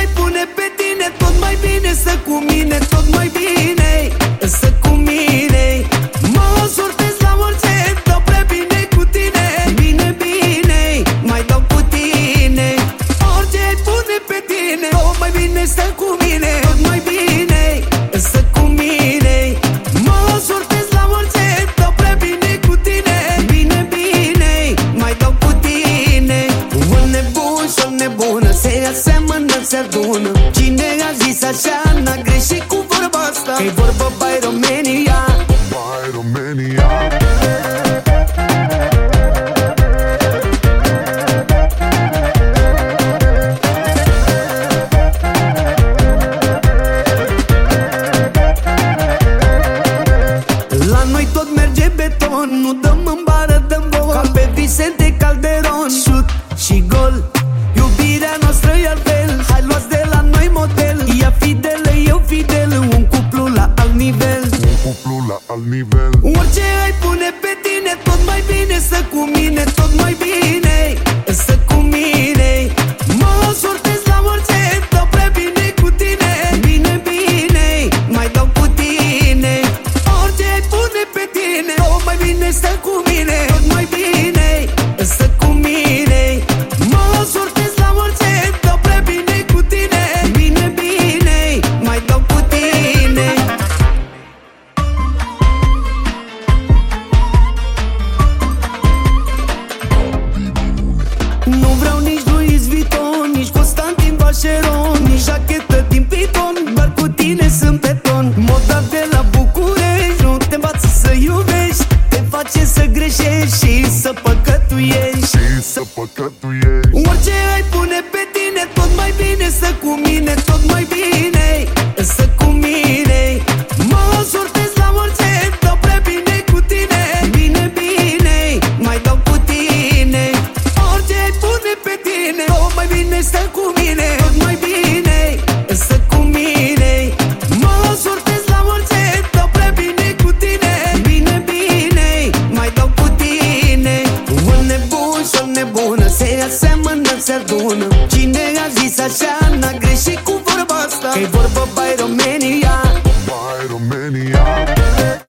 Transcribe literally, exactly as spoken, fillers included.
ai pune pe tine, tot mai bine să cu mine, tot mai bine să cu mine. Mă sortez la orice, dau prea bine cu tine. Bine, bine, mai dau cu tine. Orice ai pune pe tine, tot mai bine să cu mine, tot mai bine să cu mine. Mă sortez la orice, dau prea bine cu tine. Bine, bine, mai dau cu tine. Un nebun și o nebună se aseamănă, se adună. Cine a zis așa n-a greșit cu vorba asta, că-i vorbă by Romania, by Romania. La noi tot merge beton, nu dăm în bară, dăm gol. Ca pe Vicente Calderon, șut și gol. Iubirea noastră e altfel, hai luați de la noi model. Ea fidelă, eu fidel, un cuplu la alt nivel. Un cuplu la alt nivel. Orice ai pune pe tine, tot mai bine să cu mine, tot mai bine să cu mine. Mă sortez la orice, dau prea bine cu tine. Bine, bine, mai dau cu tine. Orice ai pune pe tine, tot mai bine să cu mine, tot mai bine să cu mine. Mă sortez la orice, dau prea bine cu tine. Bine, bine, mai dau cu tine. Nu vreau nici Louis Vuitton, nici Constantin Vacheron, nici jachetă din Piton, doar cu tine sunt pe ton. Moda de la București nu te învață să iubești, te face să greșești și să păcătuiești. Și să păcătuiești. Orice ai pune pe tine, tot mai bine să cu mine, tot mai bine să cu mine. Mă sortez la orice, dau prea bine cu tine. Bine, bine, mai dau cu tine. Orice ai pune pe tine, tot mai bine să cu mine, tot mai bine să cu mine. Mă sortez la orice, dau prea bine cu tine. Bine, bine, mai dau cu tine. Un nebun și o nebună se aseamănă, se adună. Cine a zis așa n-a greșit cu vorba asta, că-i vorbă by Romania.